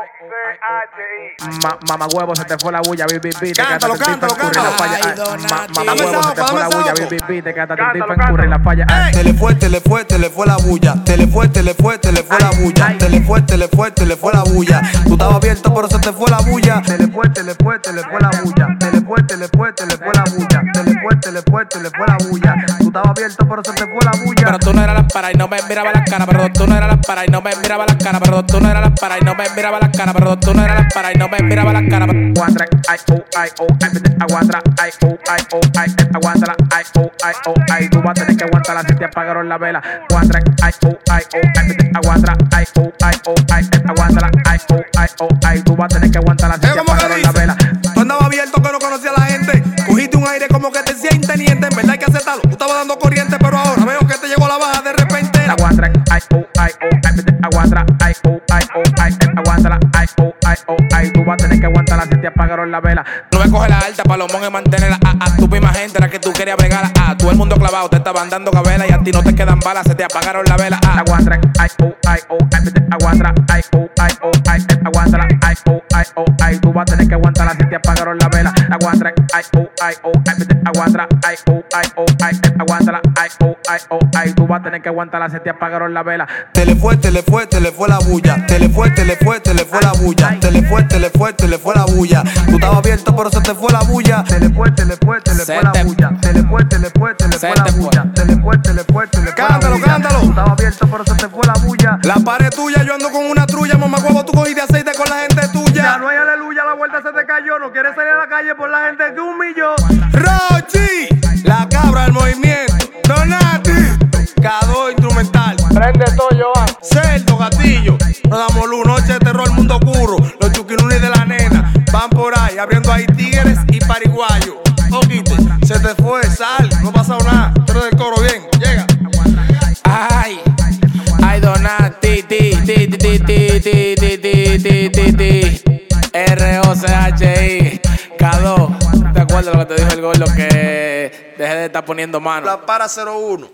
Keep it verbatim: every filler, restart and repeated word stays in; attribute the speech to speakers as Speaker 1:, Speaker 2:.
Speaker 1: Ma, mamá huevo, se te fue la bulla, bi, bi, bi, te
Speaker 2: Cántalo, cántalo, cántalo.
Speaker 1: Mamá huevo, se te fue la bulla, bi, bi, bi, te quedaste el tipo en curry la falla.
Speaker 2: Te le fue, te le fue, te le fue la bulla. Te le fue, te le fue, te le fue la bulla. Te le fue, te le fue, te le fue la bulla. Tú estabas abierto, pero se te fue la bulla. Te le fue, te le fue, te le fue la bulla. Te le fue, te le fue, te le fue la bulla. Te le fue, te le fue, te le fue la bulla. Tú estabas abierto, pero se te fue la bulla.
Speaker 3: Pero tú no eras la para y no me miraba la cara. Pero tú no eras la para y no me miraba la cara. Pero tú no eras la para y no me miraba la cara. Pero tú no eras la para y no me miraba la cara.
Speaker 1: Aguanta, ay, oh, ay, oh, ay, aguanta, ay, oh, ay, oh, ay, aguanta, ay, oh, ay, oh, ay, tú vas a tener que aguantarla si te apagaron la vela. Aguanta, ay, oh, ay, oh, ay, aguanta, ay, oh, ay, oh, ay, aguanta, ay, oh, ay, oh, ay, tú vas a tener que aguantarla si te apagaron la vela.
Speaker 2: Tú andabas abierto que no conocía a la gente. Cogiste un aire como que te decía inteniente. En verdad hay que aceptarlo. Tú estabas dando corriente, pero ahora veo que te llegó la baja de repente.
Speaker 1: Aguanta, ay, oh, ay, oh, ay, aguanta, ay, oh, ay, oh, ay, aguanta, ay, oh, ay, oh, ay, tú vas a tener que aguantarla si te apagaron la vela.
Speaker 3: No me coge la alta, palomón y mantenerla. Ah, ah, tu misma gente la que tú querías bregar. Ah, todo el mundo clavado, te estaban dando gabela y a ti no te quedan balas, se te apagaron la vela. Ah,
Speaker 1: aguanta, ay, oh, ay, oh, ay, aguanta, ay, oh, ay, oh, ay, aguanta, ay, oh, ay, oh, ay, tú vas a tener que aguantarla si te apagaron la vela. Aguanta, ay, oh, ay, oh, ay, aguanta, ay, oh, ay, oh, ay, aguanta, ay, oh, ay, oh, ay, tú vas a tener que aguantarla si te apagaron la vela.
Speaker 2: Te le fue, te le fue, te le fue la bulla. Te le fue, te le fue, te le fue la bulla. Te le fue, te le fue, te le fue la bulla. Tú estabas abierto, pero se te fue la bulla. Te le fue, te le fue, te le fue la bulla. Te le fue, te le fue, te le fue la bulla. Te le fue, te le fue, te le fue la bulla. Cántalo, cántalo. Tú estabas abierto, pero se te fue la bulla. La pared tuya, yo ando con una trulla. Mamá huevo, tú cogiste aceite con la gente tuya.
Speaker 1: Ya no hay aleluya, la vuelta se te cayó. No quieres salir a la calle por la gente que humilló.
Speaker 2: Rochi, la cabra del movimiento. Donati, Cado instrumental.
Speaker 1: Prende todo, Joan.
Speaker 2: Cerdo, gatillo. Nos damos luz, noche de terror, mundo oscuro. Los chuquinunis de la nena van por ahí abriendo ahí tigres y pariguayos. Oquite, se te fue, sal, no ha pasado nada. Pero del coro bien, llega.
Speaker 3: ay, ay, Donati, ti, ti, ti, ti, ti, ti, ti, ti, ti, ti, ti. R O C H I, K dos. ¿Te acuerdas lo que te dijo el gordo que dejé de estar poniendo mano?
Speaker 2: La para cero uno.